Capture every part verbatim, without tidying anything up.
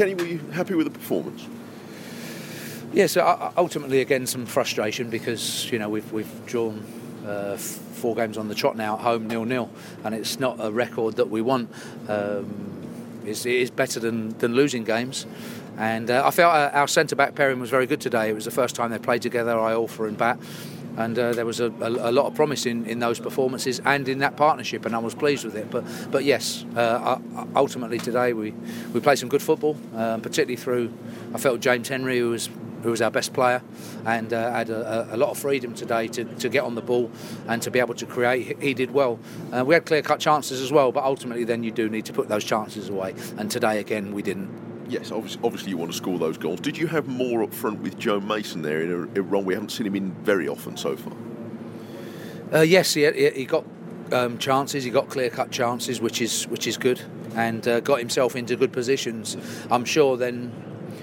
Kenny, were you happy with the performance? Yes, uh, ultimately again some frustration because you know we've we've drawn uh, four games on the trot now at home nil nil, and it's not a record that we want. Um, it's, it is better than, than losing games, and uh, I felt our, our centre back pairing was very good today. It was the first time they played together, Iorfa and Bat, and uh, there was a, a, a lot of promise in, in those performances and in that partnership, and I was pleased with it. But but yes, uh, ultimately today we, we played some good football, um, particularly through I felt James Henry, who was who was our best player, and uh, had a, a lot of freedom today to, to get on the ball and to be able to create. He did well. Uh, we had clear-cut chances as well, but ultimately then you do need to put those chances away, and today again we didn't. Yes, obviously, obviously you want to score those goals. Did you have more up front with Joe Mason there in a, a role we haven't seen him in very often so far? Uh, yes, he, he got um, chances, he got clear-cut chances, which is which is good, and uh, got himself into good positions. I'm sure then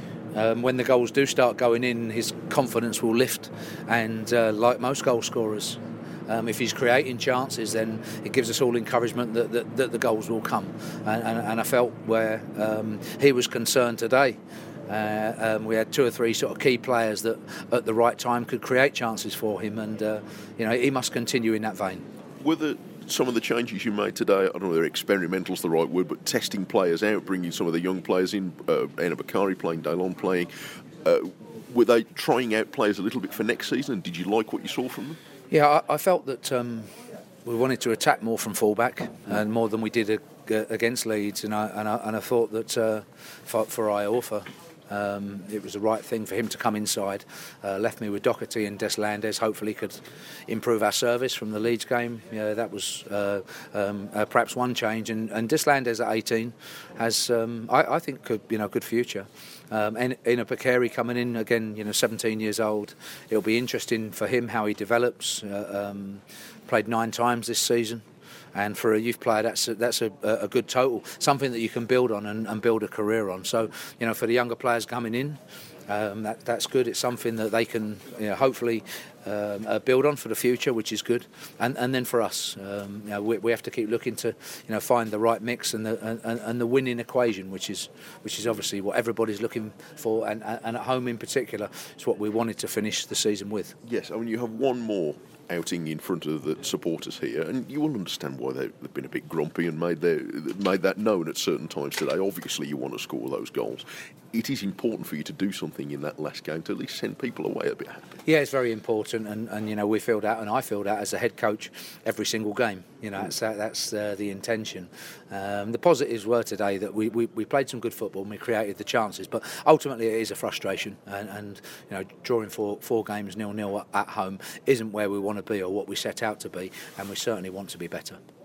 Um, when the goals do start going in, his confidence will lift, and uh, like most goal scorers, um, if he's creating chances, then it gives us all encouragement that, that, that the goals will come. And, and, and I felt where um, he was concerned today, uh, um, we had two or three sort of key players that at the right time could create chances for him, and uh, you know he must continue in that vein. Were the some of the changes you made today, I don't know whether experimental's the right word, but testing players out, bringing some of the young players in, uh, Anna Bakari playing, Daylon playing, uh, were they trying out players a little bit for next season, and did you like what you saw from them? Yeah, I, I felt that um, we wanted to attack more from fullback, and more than we did uh, against Leeds, and I, and I, and I thought that uh, for, for Iorfa, Um, it was the right thing for him to come inside. Uh, left me with Doherty and Deslandes. Hopefully could improve our service from the Leeds game. Yeah, that was uh, um, uh, perhaps one change. And, and Deslandes at eighteen has, um, I, I think, could, you know, good future. Um, and Ina Bakari coming in again, you know, seventeen years old. It'll be interesting for him how he develops. Uh, um, played nine times this season. And for a youth player, that's a, that's a, a good total, something that you can build on and, and build a career on. So, you know, for the younger players coming in, um, that that's good. It's something that they can, you know, hopefully um, uh, build on for the future, which is good. And and then for us, um, you know, we, we have to keep looking to, you know, find the right mix and the and, and the winning equation, which is which is obviously what everybody's looking for, and and at home in particular, is what we wanted to finish the season with. Yes, I mean you have one more outing in front of the supporters here, and you will understand why they've been a bit grumpy and made their, made that known at certain times today. Obviously you want to score those goals. It is important for you to do something in that last game to at least send people away a bit happy. Yeah, it's very important, and, and you know we feel that, and I feel that as a head coach every single game. You know, that's that's uh, the intention. Um, the positives were today that we, we, we played some good football and we created the chances, but ultimately it is a frustration, and, and you know drawing four four games nil nil at home isn't where we want to be or what we set out to be, and we certainly want to be better.